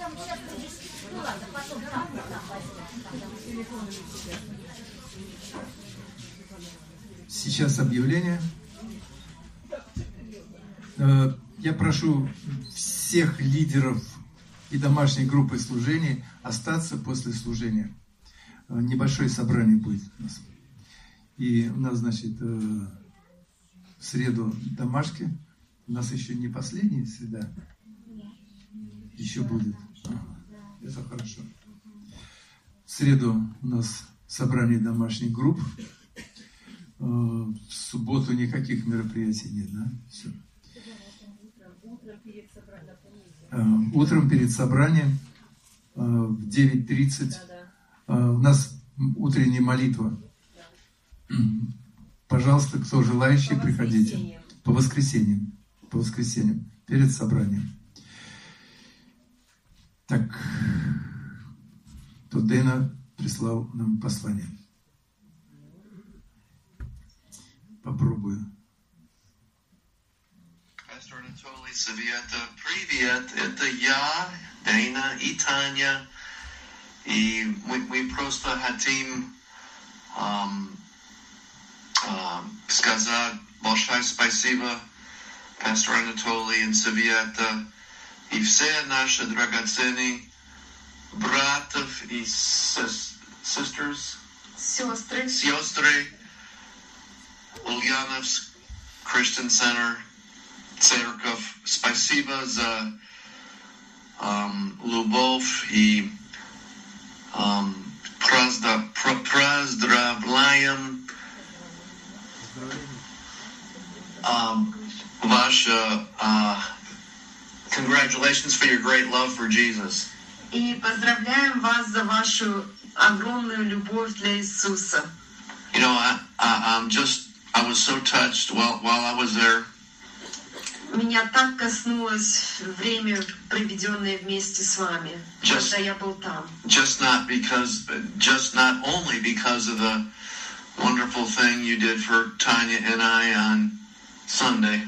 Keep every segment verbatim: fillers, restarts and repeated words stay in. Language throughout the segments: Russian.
Сейчас объявление. Я прошу всех лидеров и домашней группы служений остаться после служения. Небольшое собрание будет у нас. И у нас, значит, в среду домашки. У нас еще не последняя среда. Еще будет. Это хорошо. В среду у нас собрание домашних групп. В субботу никаких мероприятий нет, да? Все. Утром перед собранием в девять тридцать у нас утренняя молитва. Пожалуйста, кто желающий, приходите. По воскресеньям. По воскресеньям. Перед собранием. Так. То Дэна прислал нам послание. Попробую. Пастор Анатолий Совета, привет, это я, Дэна и Таня, и мы, мы просто хотим um, uh, сказать большое спасибо пастору Анатолию и Совета и все наши драгоценные братьев и sisters, сестры, сестры, Ульяновск Christian Center, церковь. Спасибо за um, любовь и um, праздра, поздравляем um, ваше uh, congratulations for your great love for Jesus. И поздравляем вас за вашу огромную любовь для Иисуса. You know, I, I, I'm just I was so touched while while I was there. Меня так коснулось время, проведенное вместе с вами, just, когда я был там. Just not because, just not only because of the wonderful thing you did for Tanya and I on Sunday.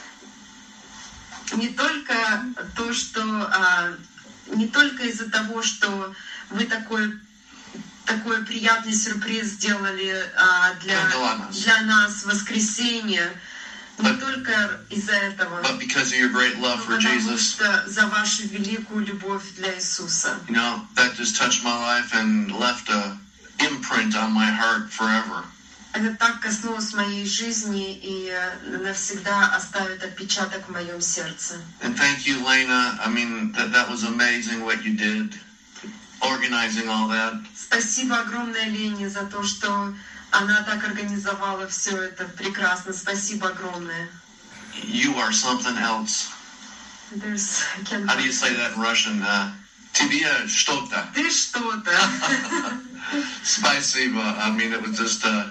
Не только то, что, а, не только из-за того, что вы такой такой приятный сюрприз сделали а, для, для нас в воскресенье, не but, только из-за этого, but because of your great love for потому Jesus, что за вашу великую любовь для Иисуса. You know, that just touched my life and left a imprint on my heart forever. Это так коснулось моей жизни и навсегда оставит отпечаток в моем сердце. And thank you, Lena. I mean, that that was amazing what you did, organizing all that. Спасибо огромное Лене за то, что она так организовала все это прекрасно. Спасибо огромное. You are something else. There's, How do you say that in Russian? Uh, Тебе что-то. Ты что-то. Спасибо. I mean, it was just. Uh,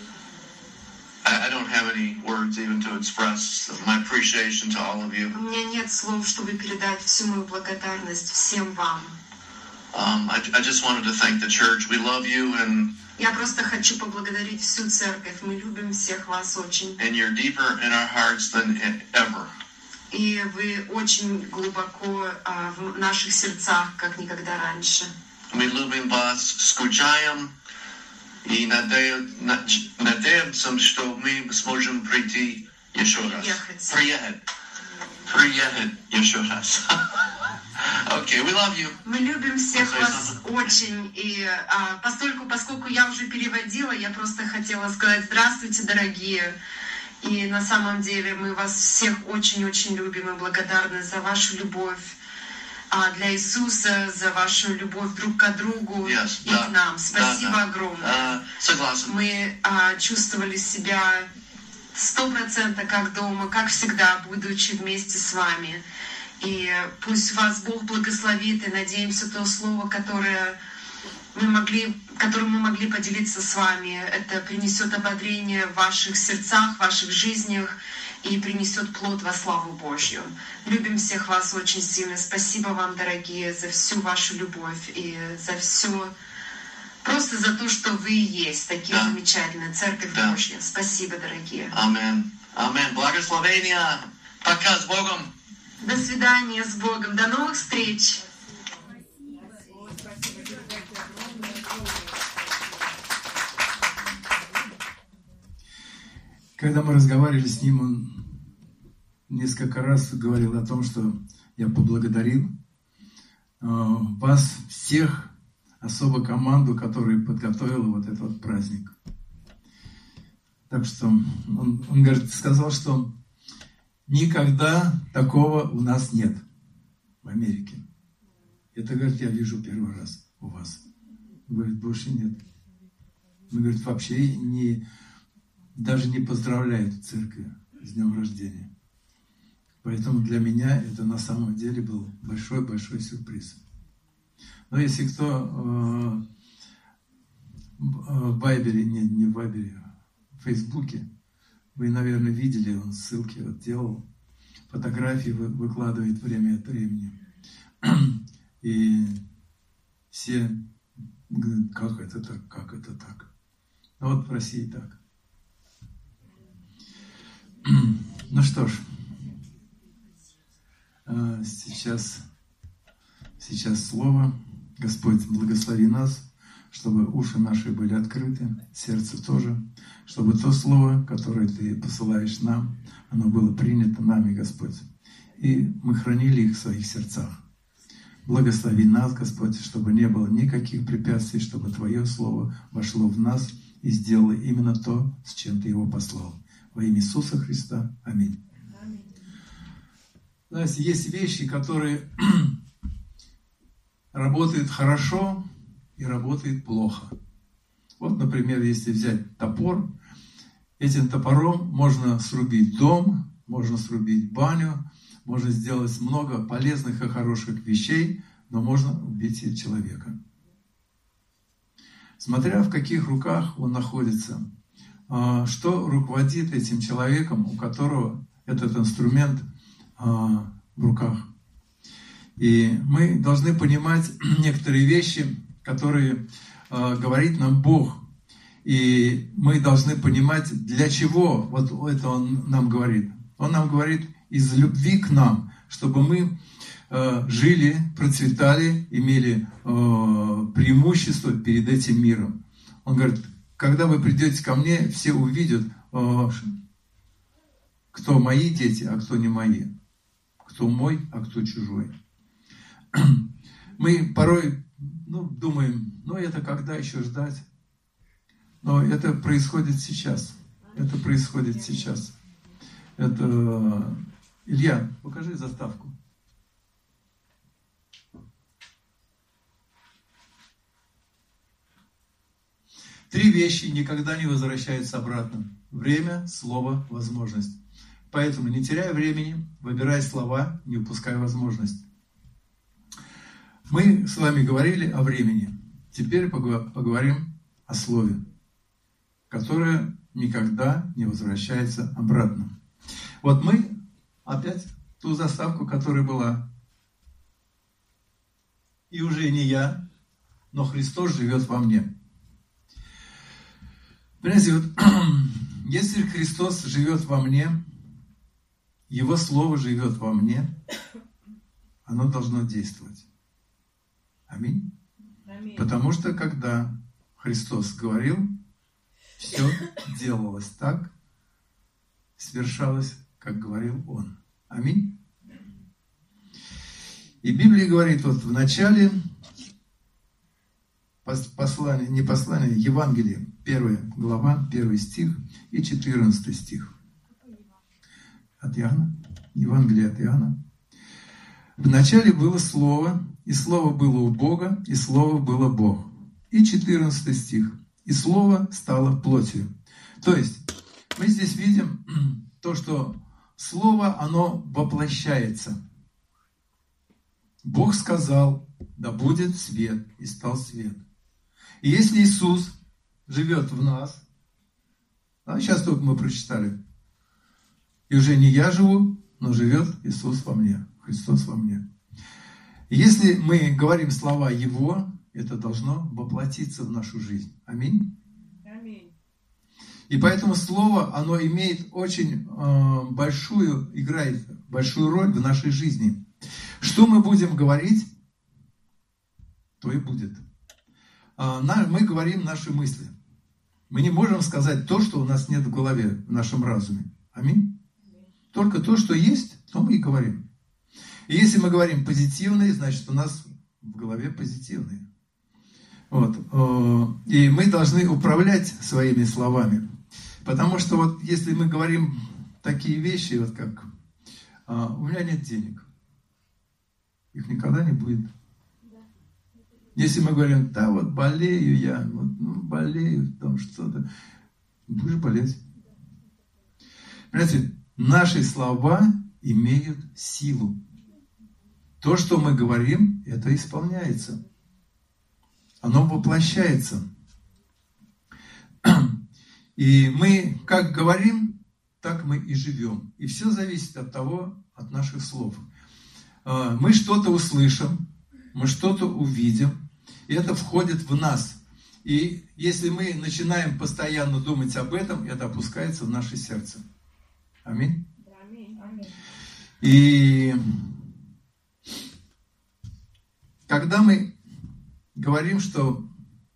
I don't have any words even to express my appreciation to all of you. У меня нет слов, чтобы передать всю мою благодарность всем вам. Um, I, I just wanted to thank the church. We love you, and Я просто хочу поблагодарить всю церковь. Мы любим всех вас очень. and you're deeper in our hearts than ever. И вы очень глубоко а, в наших сердцах, как никогда раньше. Мы любим вас, скучаем и надеемся, что мы сможем прийти еще раз. Приехать. Приехать. Приехать еще раз. Okay, we love you. Мы любим всех вас очень. И а, поскольку, поскольку я уже переводила, я просто хотела сказать здравствуйте, дорогие. И на самом деле мы вас всех очень-очень любим и благодарны за вашу любовь а, для Иисуса, за вашу любовь друг к другу yes, и да, к нам. Спасибо да, да. огромное. Uh, согласен. Мы а, чувствовали себя сто процентов как дома, как всегда, будучи вместе с вами. И пусть вас Бог благословит, и надеемся, то слово, которое мы могли, которым мы могли поделиться с вами, это принесет ободрение в ваших сердцах, в ваших жизнях и принесет плод во славу Божью. Любим всех вас очень сильно. Спасибо вам, дорогие, за всю вашу любовь и за все, просто за то, что вы есть, такие да. замечательные, Церковь да. Божья. Спасибо, дорогие. Амин. Амин. Благословения. Пока, с Богом. До свидания, с Богом. До новых встреч. Когда мы разговаривали с ним, он несколько раз говорил о том, что я поблагодарил вас всех, особо команду, которая подготовила вот этот вот праздник. Так что он, он говорит, сказал, что никогда такого у нас нет в Америке. Это, говорит, я вижу первый раз у вас. Он говорит, больше нет. Он говорит, вообще не, даже не поздравляют в церкви с днем рождения. Поэтому для меня это на самом деле был большой-большой сюрприз. Но если кто э, в Вайбере, не, не в Вайбере, в Фейсбуке, вы, наверное, видели, он ссылки вот делал, фотографии вы, выкладывает время от времени. И все говорят, как это так, как это так. Ну вот в России так. Ну что ж, сейчас, сейчас слово. Господь, благослови нас, чтобы уши наши были открыты, сердце тоже, чтобы то слово, которое Ты посылаешь нам, оно было принято нами, Господь. И мы хранили их в своих сердцах. Благослови нас, Господь, чтобы не было никаких препятствий, чтобы Твое слово вошло в нас и сделало именно то, с чем Ты его послал. Во имя Иисуса Христа. Аминь. Аминь. Знаете, есть вещи, которые работают хорошо и работают плохо. Вот, например, если взять топор, этим топором можно срубить дом, можно срубить баню, можно сделать много полезных и хороших вещей, но можно убить и человека. Смотря в каких руках он находится, что руководит этим человеком, у которого этот инструмент в руках. И мы должны понимать некоторые вещи, которые говорит нам Бог. И мы должны понимать, для чего вот это Он нам говорит. Он нам говорит из любви к нам, чтобы мы жили, процветали, имели преимущество перед этим миром. Он говорит, когда вы придете ко мне, все увидят, кто мои дети, а кто не мои. Кто мой, а кто чужой. Мы порой ну, думаем, ну это когда еще ждать? Но это происходит сейчас. Это происходит сейчас. Это... Илья, покажи заставку. Три вещи никогда не возвращаются обратно. Время, слово, возможность. Поэтому не теряй времени, выбирай слова, не упускай возможность. Мы с вами говорили о времени. Теперь поговорим о слове, которое никогда не возвращается обратно. Вот мы опять ту заставку, которая была. И уже не я, но Христос живет во мне. Понимаете, вот, если Христос живет во мне, Его Слово живет во мне, оно должно действовать. Аминь. Аминь. Потому что когда Христос говорил, все делалось так, свершалось, как говорил Он. Аминь. И Библия говорит, вот в начале послание, не послание, Евангелие, первая глава, первый стих и четырнадцатый стих. От Иоанна. Евангелие от Иоанна. В начале было Слово, и Слово было у Бога, и Слово было Бог. И четырнадцатый стих. И Слово стало плотью. То есть, мы здесь видим то, что Слово, оно воплощается. Бог сказал, да будет свет, и стал свет. И если Иисус живет в нас, а сейчас только мы прочитали, и уже не я живу, но живет Иисус во мне, Христос во мне. И если мы говорим слова Его, это должно воплотиться в нашу жизнь. Аминь. Аминь. И поэтому Слово, оно имеет очень э, большую, играет большую роль в нашей жизни. Что мы будем говорить, то и будет. Э, на, мы говорим наши мысли. Мы не можем сказать то, что у нас нет в голове, в нашем разуме. Аминь. Только то, что есть, то мы и говорим. И если мы говорим позитивные, значит, у нас в голове позитивные. Вот. И мы должны управлять своими словами. Потому что вот если мы говорим такие вещи, вот как «у меня нет денег», их никогда не будет. Если мы говорим «да, вот болею я, вот, ну, болею, там что-то», будешь болеть. Понимаете, наши слова имеют силу. То, что мы говорим, это исполняется. Оно воплощается. И мы как говорим, так мы и живем. И все зависит от того, от наших слов. Мы что-то услышим, мы что-то увидим, и это входит в нас. И если мы начинаем постоянно думать об этом, это опускается в наше сердце. Аминь. И когда мы говорим, что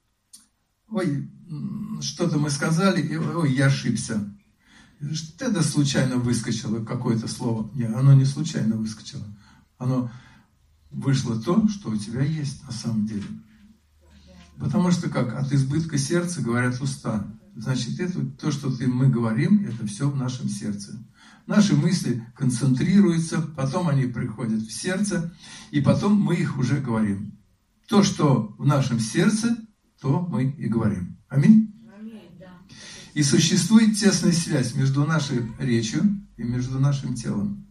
ой, что-то мы сказали, и, ой, я ошибся. Это случайно выскочило какое-то слово. Нет, оно не случайно выскочило. Оно вышло то, что у тебя есть на самом деле. Потому что как? От избытка сердца говорят уста. Значит, это, то, что ты, мы говорим, это все в нашем сердце. Наши мысли концентрируются, потом они приходят в сердце, и потом мы их уже говорим. То, что в нашем сердце, то мы и говорим. Аминь? Аминь, да. И существует тесная связь между нашей речью и между нашим телом.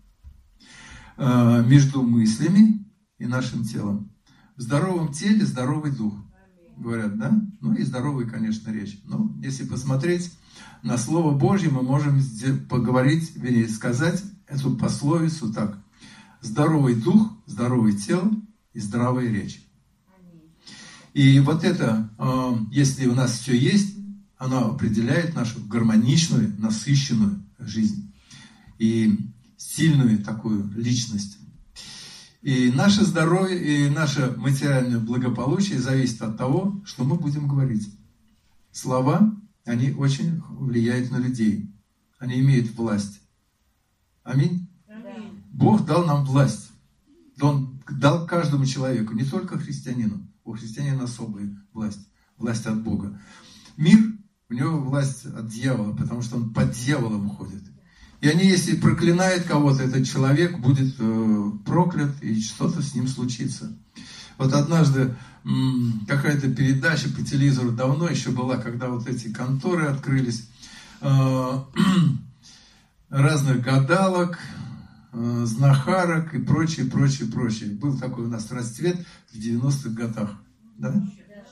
Э, между мыслями и нашим телом. В здоровом теле здоровый дух. Говорят, да? Ну и здоровая, конечно, речь. Но если посмотреть на Слово Божье, мы можем поговорить, вернее, сказать эту пословицу так. Здоровый дух, здоровое тело и здравая речь. И вот это, если у нас все есть, оно определяет нашу гармоничную, насыщенную жизнь. И сильную такую личность. И наше здоровье, и наше материальное благополучие зависит от того, что мы будем говорить. Слова, они очень влияют на людей. Они имеют власть. Аминь? Аминь. Бог дал нам власть. Он дал каждому человеку, не только христианину. У христианина особая власть. Власть от Бога. Мир, у него власть от дьявола, потому что он под дьяволом ходит. И они, если проклинают кого-то, этот человек будет э, проклят, и что-то с ним случится. Вот однажды м, какая-то передача по телевизору давно еще была, когда вот эти конторы открылись, э, разных гадалок, э, знахарок и прочее, прочее, прочее. Был такой у нас расцвет в девяностых годах. Да?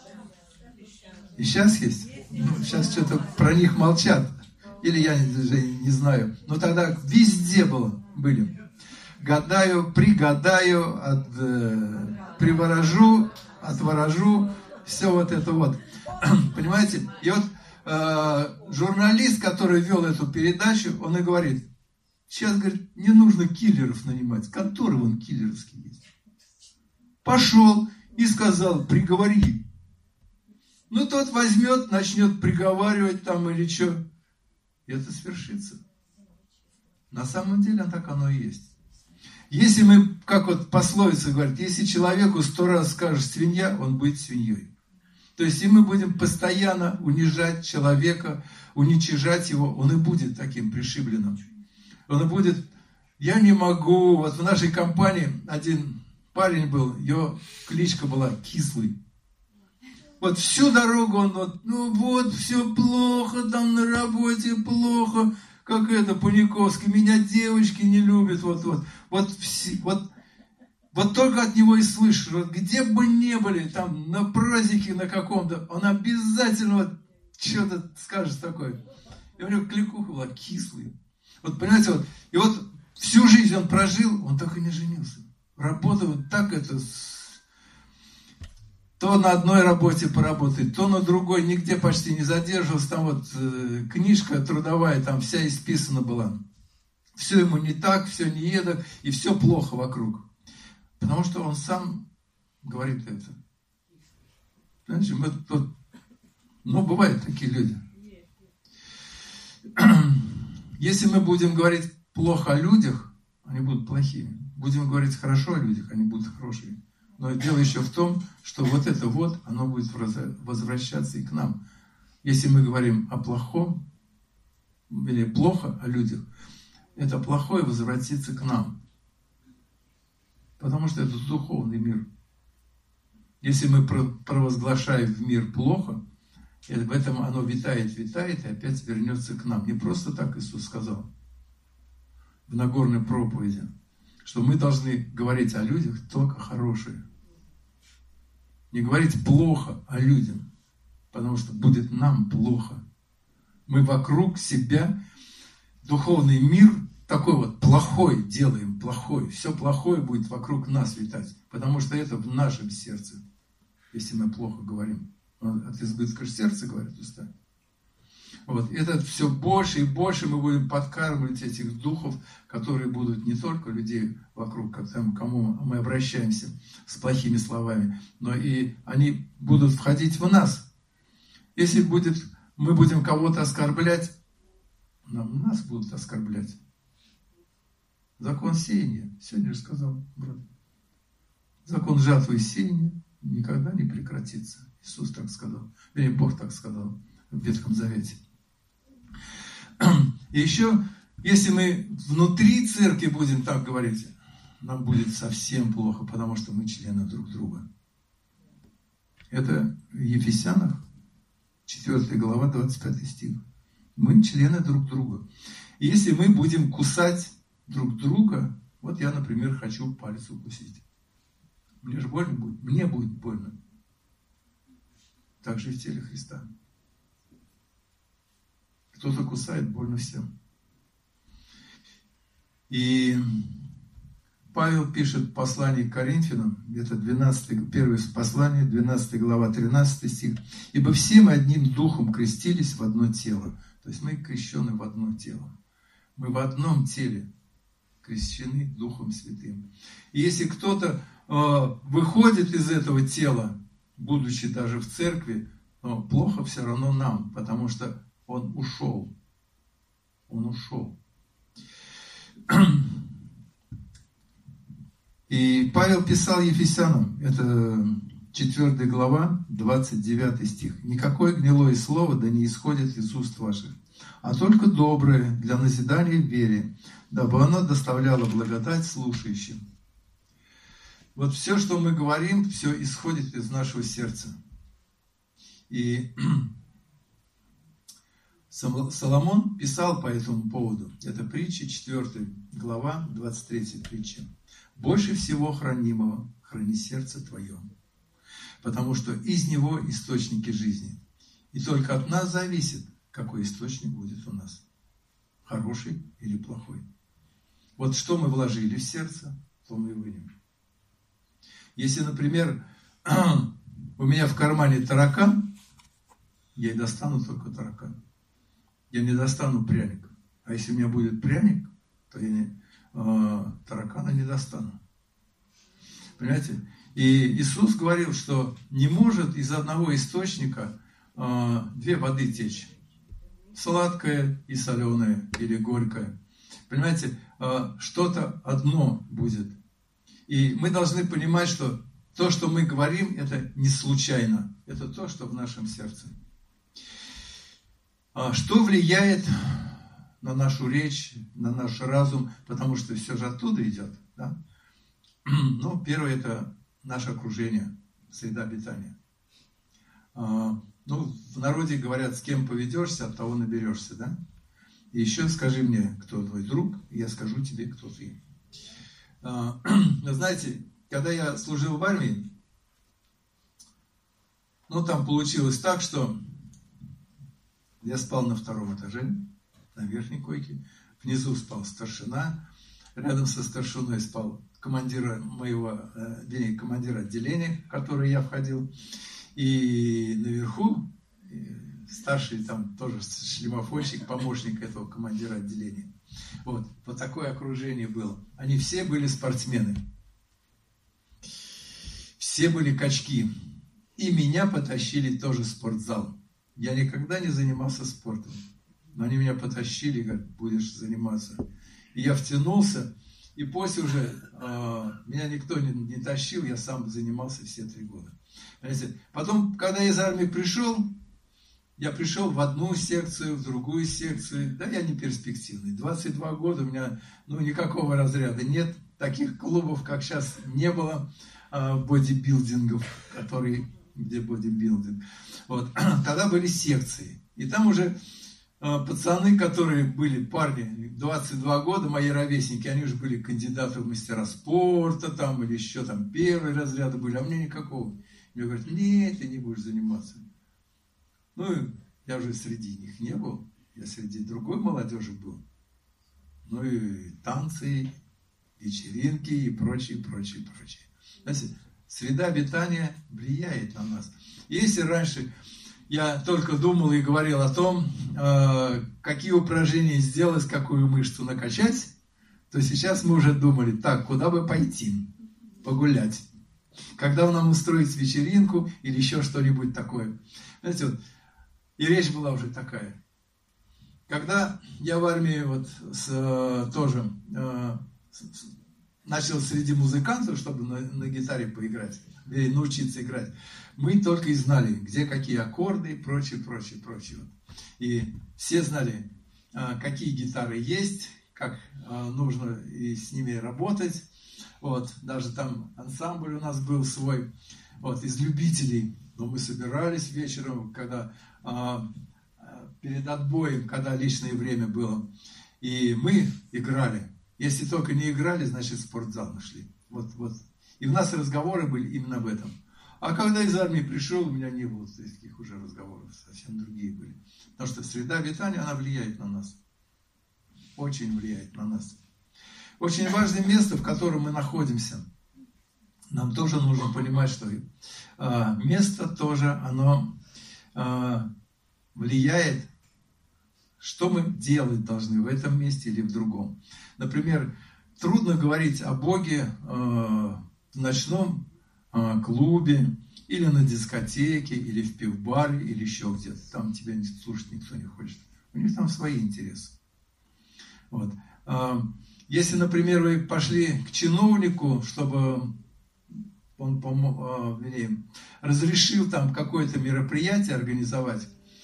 И сейчас есть? Ну, сейчас что-то про них молчат. Или я даже не знаю. Но тогда везде было, были. Гадаю, пригадаю, от, э, приворожу, отворожу. Все вот это вот. Понимаете? И вот э, журналист, который вел эту передачу, он и говорит, сейчас, говорит, не нужно киллеров нанимать. Конторы вон киллеровские есть. Пошел и сказал, приговори. Ну, тот возьмет, начнет приговаривать там или что. И это свершится. На самом деле, так оно и есть. Если мы, как вот пословица говорит, если человеку сто раз скажешь свинья, он будет свиньей. То есть, если мы будем постоянно унижать человека, уничижать его, он и будет таким пришибленным. Он и будет, я не могу, вот в нашей компании один парень был, его кличка была Кислый. Вот всю дорогу он вот, ну вот, все плохо, там на работе плохо, как это, Паниковский, меня девочки не любят, вот, вот, вот, все, вот, вот только от него и слышишь, вот где бы ни были, там, на празднике на каком-то, он обязательно вот что-то скажет такое. И у него кликуха была Кислый. Вот, понимаете, вот, и вот всю жизнь он прожил, он так и не женился. Работал вот так это... То на одной работе поработает, то на другой, нигде почти не задерживался. Там вот э, книжка трудовая, там вся исписана была. Все ему не так, все не едок, и все плохо вокруг. Потому что он сам говорит это. Знаете, мы тут, ну, бывают такие люди. Если мы будем говорить плохо о людях, они будут плохими. Будем говорить хорошо о людях, они будут хорошими. Но дело еще в том, что вот это вот, оно будет возвращаться и к нам. Если мы говорим о плохом, или плохо о людях, это плохое возвратится к нам. Потому что это духовный мир. Если мы провозглашаем в мир плохо, в этом оно витает, витает и опять вернется к нам. Не просто так Иисус сказал в Нагорной проповеди, что мы должны говорить о людях только хорошее. Не говорить плохо о людях, потому что будет нам плохо. Мы вокруг себя духовный мир такой вот плохой делаем, плохой. Все плохое будет вокруг нас витать, потому что это в нашем сердце, если мы плохо говорим. От избытка сердца, говорят уста. Вот. Это все больше и больше мы будем подкармливать этих духов, которые будут не только людей вокруг, к кому мы обращаемся с плохими словами, но и они будут входить в нас. Если будет, мы будем кого-то оскорблять, нам, нас будут оскорблять. Закон сеяния, сегодня же сказал брат. Закон жатвы и сеяния никогда не прекратится. Иисус так сказал. Или Бог так сказал в Ветхом Завете. И еще, если мы внутри церкви будем так говорить, нам будет совсем плохо, потому что мы члены друг друга. Это в Ефесянах, четвёртая глава, двадцать пятый стих. Мы члены друг друга. И если мы будем кусать друг друга, вот я, например, хочу палец укусить. Мне же больно будет. Мне будет больно. Так же и в теле Христа. Кто-то кусает, больно всем. И Павел пишет послание к Коринфянам, это двенадцатое, первое послание, двенадцатая глава, тринадцатый стих. «Ибо все мы одним духом крестились в одно тело». То есть мы крещены в одно тело. Мы в одном теле крещены Духом Святым. И если кто-то э, выходит из этого тела, будучи даже в церкви, но плохо все равно нам, потому что он ушел. Он ушел. И Павел писал Ефесянам, это четвёртая глава, двадцать девятый стих. «Никакое гнилое слово да не исходит из уст ваших, а только доброе для назидания в вере, дабы оно доставляло благодать слушающим». Вот все, что мы говорим, все исходит из нашего сердца. И Соломон писал по этому поводу. Это притча, четвёртая глава, двадцать третья притча. «Больше всего хранимого храни сердце твое, потому что из него источники жизни. И только от нас зависит, какой источник будет у нас, хороший или плохой». Вот что мы вложили в сердце, то мы и вынем. Если, например, у меня в кармане таракан, я и достану только таракан. Я не достану пряник. А если у меня будет пряник, то я не, э, таракана не достану. Понимаете? И Иисус говорил, что не может из одного источника э, две воды течь. Сладкое и соленое, или горькое. Понимаете? Э, что-то одно будет. И мы должны понимать, что то, что мы говорим, это не случайно. Это то, что в нашем сердце. Что влияет на нашу речь, на наш разум, потому что все же оттуда идет. Да? Ну, первое, это наше окружение, среда обитания. Ну, в народе говорят, с кем поведешься, от того наберешься. Да? И еще скажи мне, кто твой друг, и я скажу тебе, кто ты. Знаете, когда я служил в армии, ну, там получилось так, что я спал на втором этаже, на верхней койке. Внизу спал старшина. Рядом со старшиной спал командир моего, вернее, командир отделения, в которое я входил. И наверху старший там тоже шлемофонщик, помощник этого командира отделения. Вот, вот такое окружение было. Они все были спортсмены. Все были качки. И меня потащили тоже в спортзал. Я никогда не занимался спортом. Но они меня потащили, говорят, будешь заниматься. И я втянулся, и после уже э, меня никто не, не тащил, я сам занимался все три года. Понимаете? Потом, когда я из армии пришел, я пришел в одну секцию, в другую секцию. Да, я не перспективный. двадцать два года у меня ну, никакого разряда нет. Таких клубов, как сейчас, не было. Э, бодибилдингов, которые, где бодибилдинг. Вот. Тогда были секции. И там уже э, пацаны, которые были, парни, двадцать два года, мои ровесники, они уже были кандидаты в мастера спорта, там, или еще там первые разряды были, а у меня никакого. Мне говорят, нет, ты не будешь заниматься. Ну, я уже среди них не был, я среди другой молодежи был. Ну и танцы, вечеринки и прочее, прочее, прочее. Знаете, среда обитания влияет на нас. Если раньше я только думал и говорил о том, какие упражнения сделать, какую мышцу накачать, то сейчас мы уже думали, так, куда бы пойти, погулять. Когда нам устроить вечеринку или еще что-нибудь такое. Знаете, вот, и речь была уже такая. Когда я в армии вот с, тоже э, с, начал среди музыкантов, чтобы на, на гитаре поиграть, или научиться играть, мы только и знали, где какие аккорды и прочее, прочее, прочее. И все знали, э, какие гитары есть, как э, нужно и с ними работать. Вот, даже там ансамбль у нас был свой, вот, из любителей. Но мы собирались вечером, когда а, перед отбоем, когда личное время было, и мы играли. Если только не играли, значит в спортзал нашли. Вот, вот. И у нас разговоры были именно об этом. А когда из армии пришел, у меня не было таких уже разговоров, совсем другие были. Потому что среда обитания, она влияет на нас. Очень влияет на нас. Очень важное место, в котором мы находимся. Нам тоже нужно понимать, что э, место тоже, оно э, влияет, что мы делать должны в этом месте или в другом. Например, трудно говорить о Боге э, в ночном э, клубе, или на дискотеке, или в пивбаре, или еще где-то. Там тебя слушать никто не хочет. У них там свои интересы. Вот. Э, Если, например, вы пошли к чиновнику, чтобы он помог, вернее, разрешил там какое-то мероприятие организовать,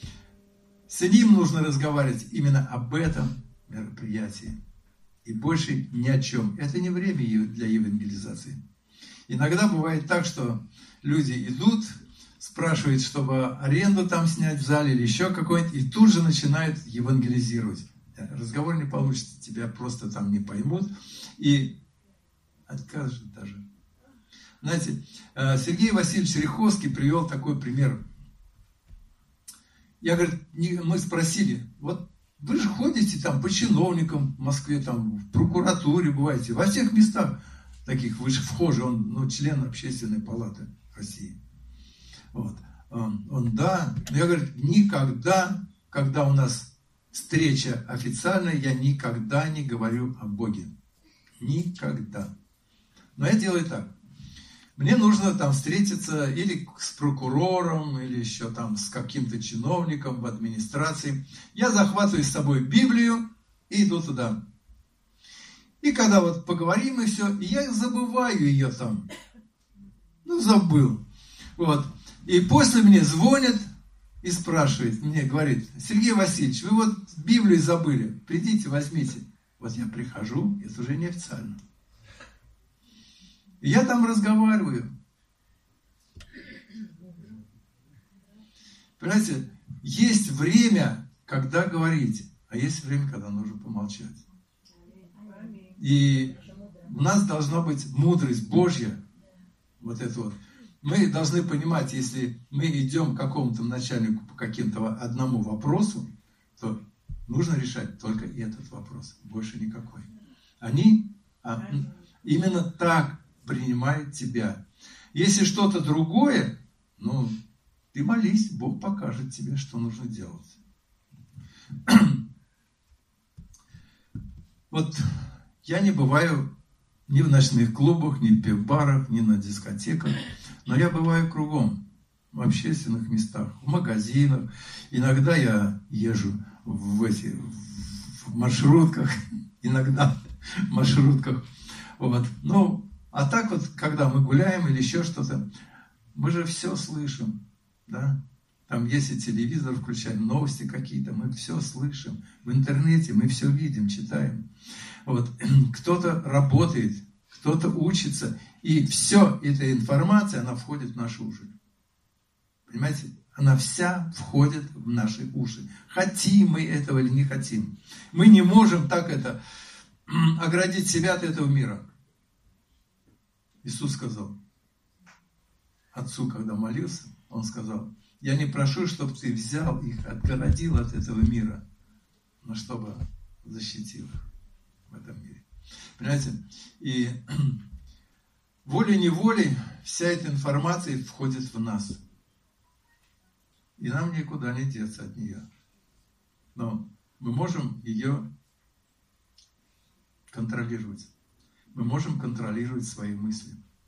с ним нужно разговаривать именно об этом мероприятии. И больше ни о чем. Это не время для евангелизации. Иногда бывает так, что люди идут, спрашивают, чтобы аренду там снять в зале или еще какой-нибудь, и тут же начинают евангелизировать. Разговор не получится, тебя просто там не поймут и откажут даже. Знаете, Сергей Васильевич Риховский привел такой пример. Я, говорит, мы спросили, вот вы же ходите там по чиновникам в Москве, там в прокуратуре бываете, во всех местах таких, вы же вхожи, он ну, член Общественной палаты России. Вот. Он, он, да, но я, говорю, никогда, когда у нас встреча официальная, я никогда не говорю о Боге. Никогда. Но я делаю так. Мне нужно там встретиться или с прокурором, или еще там с каким-то чиновником в администрации. Я захватываю с собой Библию и иду туда. И когда вот поговорим и все, я забываю ее там. Ну, забыл. Вот. И после мне звонят и спрашивает, мне говорит, Сергей Васильевич, вы вот Библию забыли, придите, возьмите. Вот я прихожу, это уже неофициально. И я там разговариваю. Понимаете, есть время, когда говорить, а есть время, когда нужно помолчать. И у нас должна быть мудрость Божья, вот это вот. Мы должны понимать, если мы идем к какому-то начальнику по каким-то одному вопросу, то нужно решать только этот вопрос, больше никакой. Они а, именно так принимают тебя. Если что-то другое, ну, ты молись, Бог покажет тебе, что нужно делать. Вот я не бываю ни в ночных клубах, ни в пивбарах, ни на дискотеках. Но я бываю кругом, в общественных местах, в магазинах. Иногда я езжу в, эти, в маршрутках, иногда в маршрутках. Вот. Ну, а так вот, когда мы гуляем или еще что-то, мы же все слышим, да? Там, если телевизор включаем, новости какие-то, мы все слышим. В интернете мы все видим, читаем. Вот. Кто-то работает, кто-то учится, и все эта информация, она входит в наши уши. Понимаете? Она вся входит в наши уши. Хотим мы этого или не хотим. Мы не можем так это оградить себя от этого мира. Иисус сказал Отцу, когда молился, Он сказал: я не прошу, чтобы ты взял их, отгородил от этого мира, но чтобы защитил их в этом мире. Понимаете? И волей-неволей вся эта информация входит в нас. И нам никуда не деться от нее. Но мы можем ее контролировать. Мы можем контролировать свои мысли.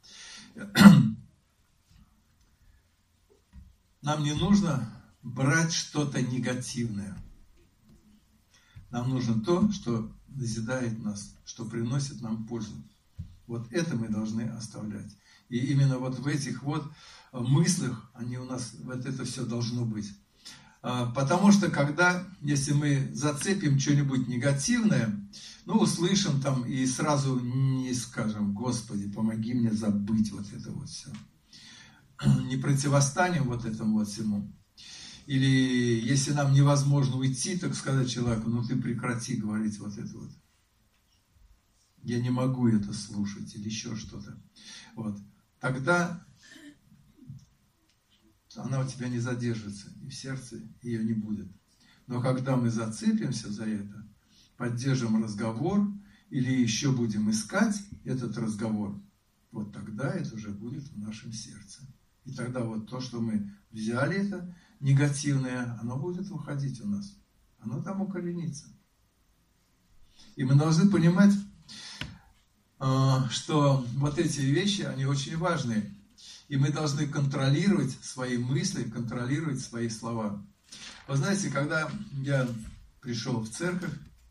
Нам не нужно брать что-то негативное. Нам нужно то, что назидает нас, что приносит нам пользу. Вот это мы должны оставлять. И именно вот в этих вот мыслях, они у нас, вот это все должно быть. Потому что когда, если мы зацепим что-нибудь негативное, ну, услышим там и сразу не скажем: Господи, помоги мне забыть вот это вот все. Не противостанем вот этому вот всему. Или если нам невозможно уйти, так сказать человеку: ну ты прекрати говорить вот это вот. Я не могу это слушать, или еще что-то. Вот. Тогда она у тебя не задержится, и в сердце ее не будет. Но когда мы зацепимся за это, поддержим разговор, или еще будем искать этот разговор, вот тогда это уже будет в нашем сердце. И тогда вот то, что мы взяли, это негативное, оно будет выходить у нас. Оно там укоренится. И мы должны понимать, что вот эти вещи, они очень важные. И мы должны контролировать свои мысли, контролировать свои слова. Вы знаете, когда я пришел в церковь,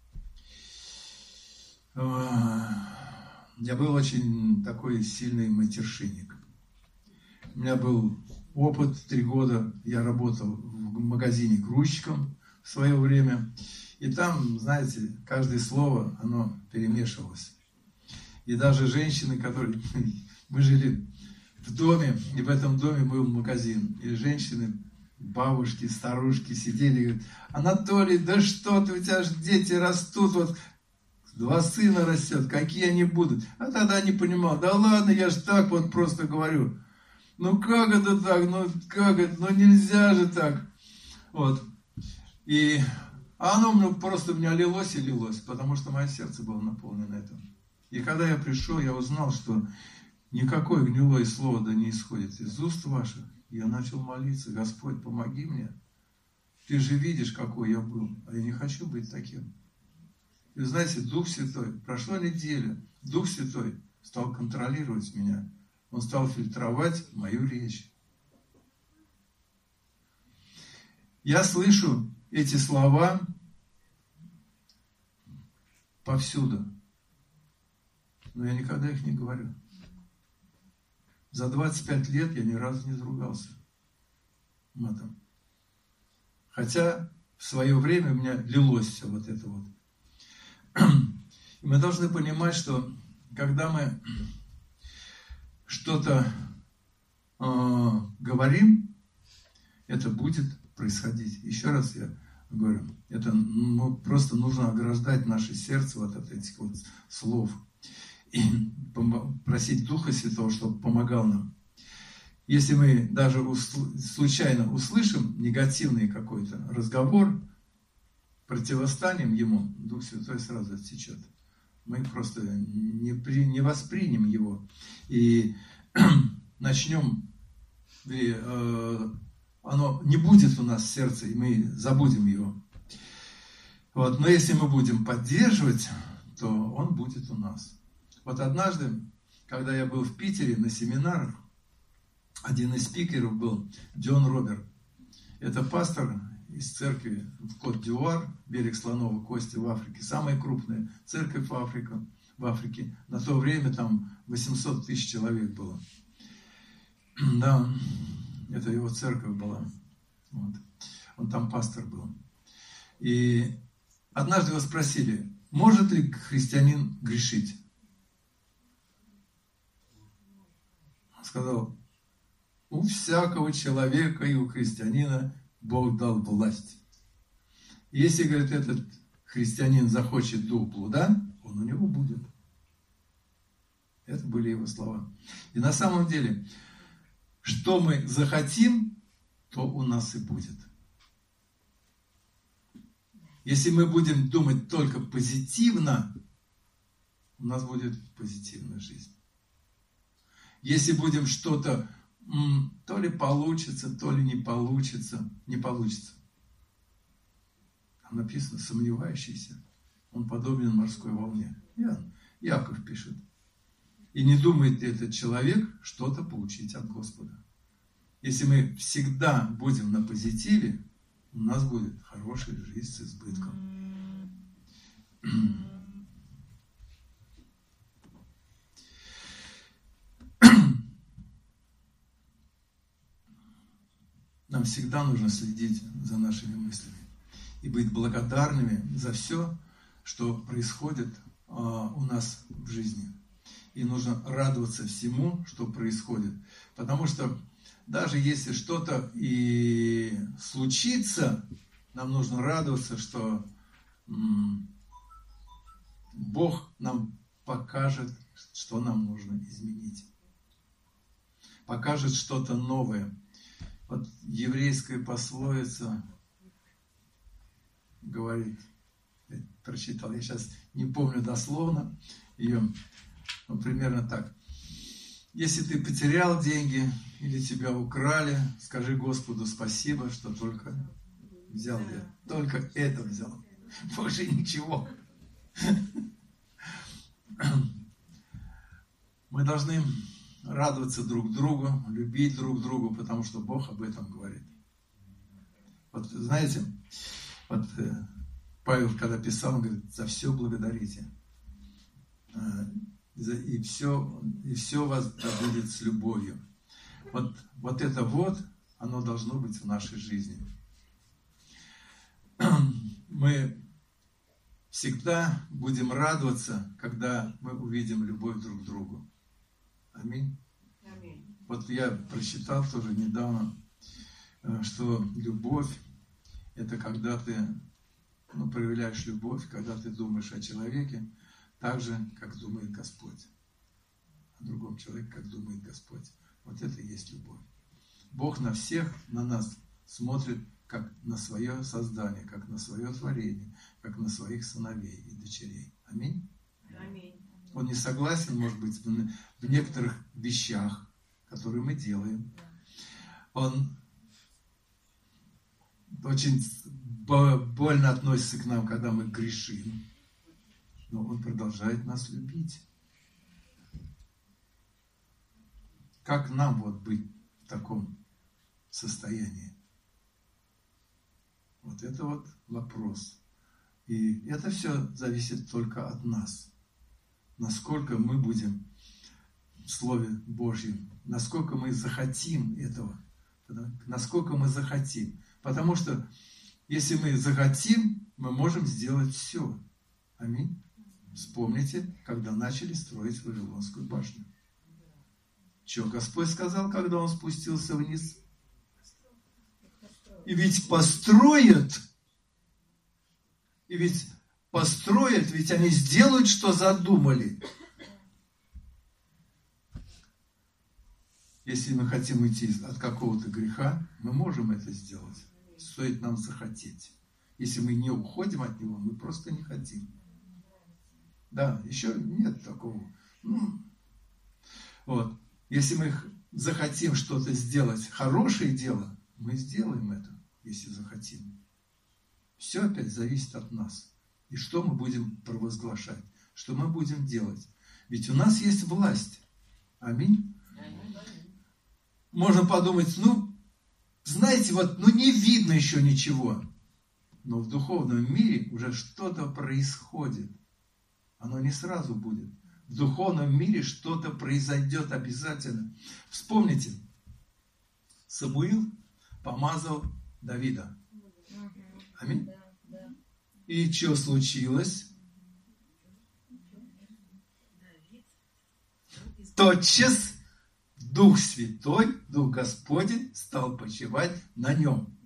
я был очень такой сильный матершинник. У меня был опыт, три года я работал в магазине грузчиком в свое время. И там, знаете, каждое слово, оно перемешивалось. И даже женщины, которые... Мы жили в доме, и в этом доме был магазин. И женщины, бабушки, старушки сидели и говорят: Анатолий, да что ты, у тебя же дети растут, вот два сына растет, какие они будут? А тогда не понимал: да ладно, я же так вот просто говорю. Ну как это так, ну как это, ну нельзя же так. Вот. И а оно ну, просто у меня лилось и лилось, потому что мое сердце было наполнено этим. И когда я пришел, я узнал, что никакое гнилое слово да не исходит из уст ваших. Я начал молиться: Господь, помоги мне. Ты же видишь, какой я был, а я не хочу быть таким. И знаете, Дух Святой, прошла неделя, Дух Святой стал контролировать меня. Он стал фильтровать мою речь. Я слышу эти слова повсюду, но я никогда их не говорю. За двадцать пять лет я ни разу не заругался матом. Хотя в свое время у меня лилось все вот это вот. И мы должны понимать, что когда мы что-то э, говорим, это будет происходить. Еще раз я говорю, это ну, просто нужно ограждать наше сердце вот от этих вот слов. И просить Духа Святого, чтобы помогал нам. Если мы даже усл- случайно услышим негативный какой-то разговор, противостанем ему, Дух Святой сразу отсечет. Мы просто не, при, не воспримем его. И начнем, и, э, оно не будет у нас в сердце, и мы забудем его. Вот. Но если мы будем поддерживать, то он будет у нас. Вот однажды, когда я был в Питере на семинарах, один из спикеров был Джон Роберт. Это пастор из церкви в Кот-д'Ивуар, берег слоновой кости в Африке, самая крупная церковь в Африке, в Африке. На то время там восемьсот тысяч человек было. Да, это его церковь была. Вот. Он там пастор был. И однажды его спросили, может ли христианин грешить? Он сказал, у всякого человека и у христианина Бог дал власть. Если, говорит, этот христианин захочет дух блуда, он у него будет. Это были его слова. И на самом деле, что мы захотим, то у нас и будет. Если мы будем думать только позитивно, у нас будет позитивная жизнь. Если будем что-то, то ли получится, то ли не получится, не получится. Там написано, сомневающийся, он подобен морской волне. Яков пишет. И не думает ли этот человек что-то получить от Господа. Если мы всегда будем на позитиве, у нас будет хорошая жизнь с избытком. Нам всегда нужно следить за нашими мыслями и быть благодарными за все, что происходит у нас в жизни. И нужно радоваться всему, что происходит. Потому что даже если что-то и случится, нам нужно радоваться, что Бог нам покажет, что нам нужно изменить. Покажет что-то новое. Вот еврейская пословица говорит, я прочитал, я сейчас не помню дословно ее, но примерно так. Если ты потерял деньги или тебя украли, скажи Господу спасибо, что только взял я. Только это взял. Больше ничего. Мы должны радоваться друг другу, любить друг друга, потому что Бог об этом говорит. Вот знаете, вот Павел, когда писал, он говорит, за все благодарите. И все, и все вас будет с любовью. Вот, вот это вот, оно должно быть в нашей жизни. Мы всегда будем радоваться, когда мы увидим любовь друг к другу. Аминь. Аминь. Вот я прочитал тоже недавно, что любовь – это когда ты ну, проявляешь любовь, когда ты думаешь о человеке, так же, как думает Господь. О другом человеке, как думает Господь. Вот это и есть любовь. Бог на всех, на нас смотрит, как на свое создание, как на свое творение, как на своих сыновей и дочерей. Аминь? Аминь. Он не согласен, может быть, в некоторых вещах, которые мы делаем. Он очень больно относится к нам, когда мы грешим. Но Он продолжает нас любить. Как нам вот быть в таком состоянии? Вот это вот вопрос. И это все зависит только от нас. Насколько мы будем в Слове Божьем, насколько мы захотим этого, насколько мы захотим. Потому что если мы захотим, мы можем сделать все. Аминь. Вспомните, когда начали строить Вавилонскую башню. Что Господь сказал, когда Он спустился вниз? И ведь построят, и ведь построят, ведь они сделают, что задумали. Если мы хотим уйти от какого-то греха, мы можем это сделать. Стоит нам захотеть. Если мы не уходим от него, мы просто не хотим. Да, еще нет такого. Ну, вот. Если мы захотим что-то сделать, хорошее дело, мы сделаем это, если захотим. Все опять зависит от нас. И что мы будем провозглашать? Что мы будем делать? Ведь у нас есть власть. Аминь. Можно подумать, ну, знаете, вот, ну не видно еще ничего. Но в духовном мире уже что-то происходит. Оно не сразу будет. В духовном мире что-то произойдет обязательно. Вспомните, Самуил помазал Давида. Аминь. И что случилось? Тотчас Дух Святой, Дух Господень стал почивать на нем.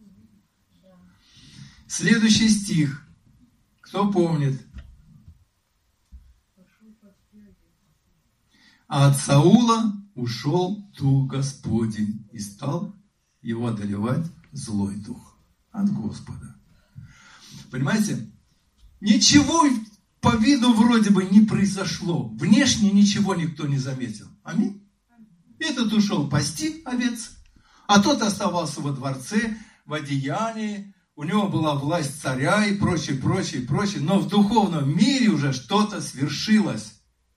Следующий стих. Кто помнит? А от Саула ушел Дух Господень и стал его одолевать злой дух от Господа. Понимаете? Ничего по виду вроде бы не произошло. Внешне ничего никто не заметил. Аминь. Этот ушел пасти овец, а тот оставался во дворце, в одеянии. У него была власть царя и прочее, прочее, прочее. Но в духовном мире уже что-то свершилось.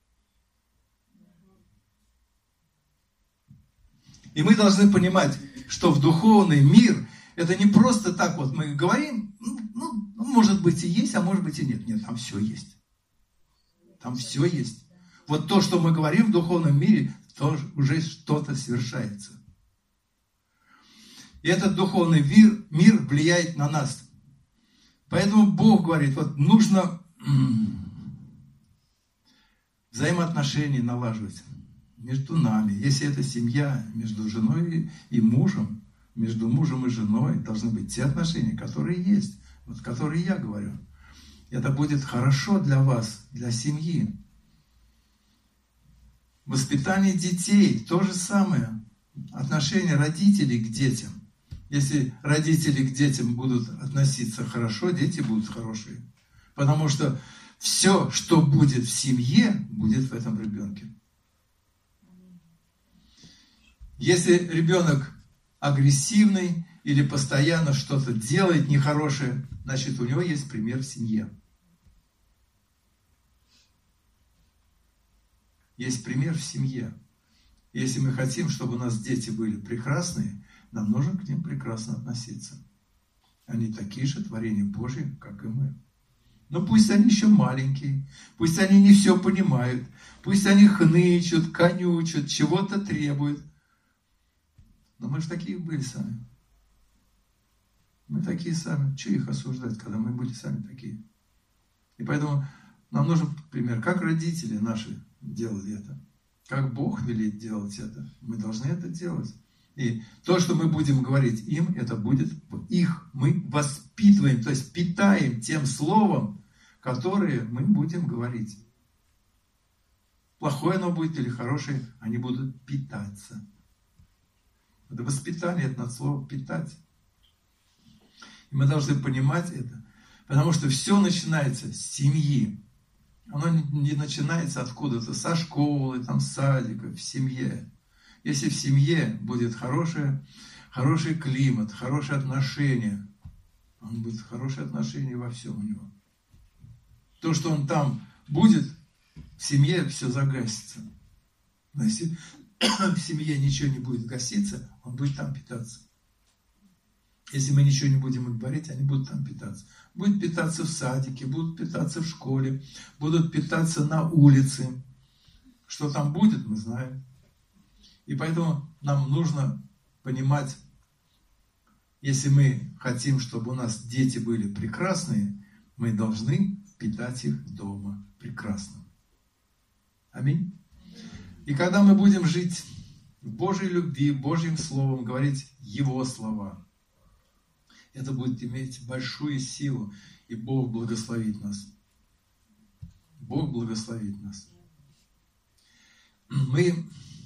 И мы должны понимать, что в духовный мир это не просто так вот мы говорим, ну, ну, может быть и есть, а может быть и нет. Нет, там все есть. Там все есть. Вот то, что мы говорим в духовном мире, тоже уже что-то совершается. И этот духовный мир, мир влияет на нас. Поэтому Бог говорит, вот нужно взаимоотношения налаживать между нами. Если это семья, между женой и мужем, между мужем и женой должны быть те отношения, которые есть, вот которые я говорю. Это будет хорошо для вас, для семьи. Воспитание детей то же самое. Отношение родителей к детям. Если родители к детям будут относиться хорошо, дети будут хорошие. Потому что все, что будет в семье, будет в этом ребенке. Если ребенок агрессивный или постоянно что-то делает нехорошее, значит, у него есть пример в семье. Есть пример в семье. Если мы хотим, чтобы у нас дети были прекрасные, нам нужно к ним прекрасно относиться. Они такие же творения Божьи, как и мы. Но пусть они еще маленькие, пусть они не все понимают, пусть они хнычут, конючат, чего-то требуют. Но мы же такие были сами. Мы такие сами. Чего их осуждать, когда мы были сами такие? И поэтому нам нужен пример, как родители наши делали это. Как Бог велит делать это. Мы должны это делать. И то, что мы будем говорить им, это будет их. Мы воспитываем, то есть питаем тем словом, которое мы будем говорить. Плохое оно будет или хорошее, они будут питаться. Это воспитание, это над словом питать. И мы должны понимать это, потому что все начинается с семьи. Оно не начинается откуда-то, со школы, там, с садика, в семье. Если в семье будет хорошее, хороший климат, хорошие отношения, он будет хорошие отношения во всем у него. То, что он там будет, в семье все загасится. Но если в семье ничего не будет гаситься, он будет там питаться. Если мы ничего не будем им говорить, они будут там питаться. Будут питаться в садике, будут питаться в школе, будут питаться на улице. Что там будет, мы знаем. И поэтому нам нужно понимать, если мы хотим, чтобы у нас дети были прекрасные, мы должны питать их дома прекрасно. Аминь. И когда мы будем жить в Божьей любви, Божьим Словом, говорить Его слова, это будет иметь большую силу, и Бог благословит нас. Бог благословит нас. Мы,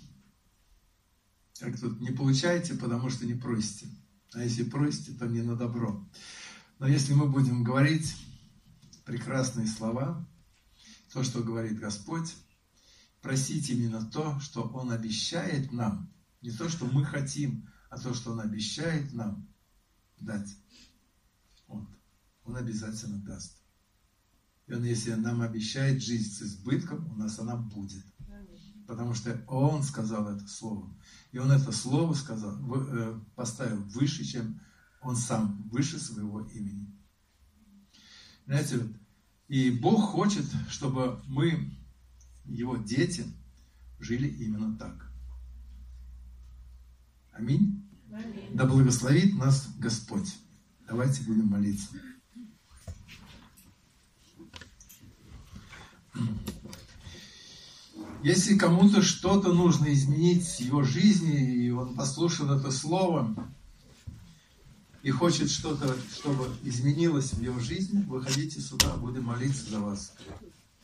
как тут, не получаете, потому что не просите. А если просите, то не на добро. Но если мы будем говорить прекрасные слова, то, что говорит Господь, просить именно то, что Он обещает нам. Не то, что мы хотим, а то, что Он обещает нам дать. Он, он обязательно даст. И Он, если нам обещает жизнь с избытком, у нас она будет. потому что Он сказал это слово. И Он это слово сказал, поставил выше, чем Он сам, выше своего имени. Знаете, и Бог хочет, чтобы мы, Его дети, жили именно так. Аминь. Аминь. Да благословит нас Господь. Давайте будем молиться. Если кому-то что-то нужно изменить в его жизни, и он послушал это слово, и хочет что-то, чтобы изменилось в его жизни, выходите сюда, будем молиться за вас.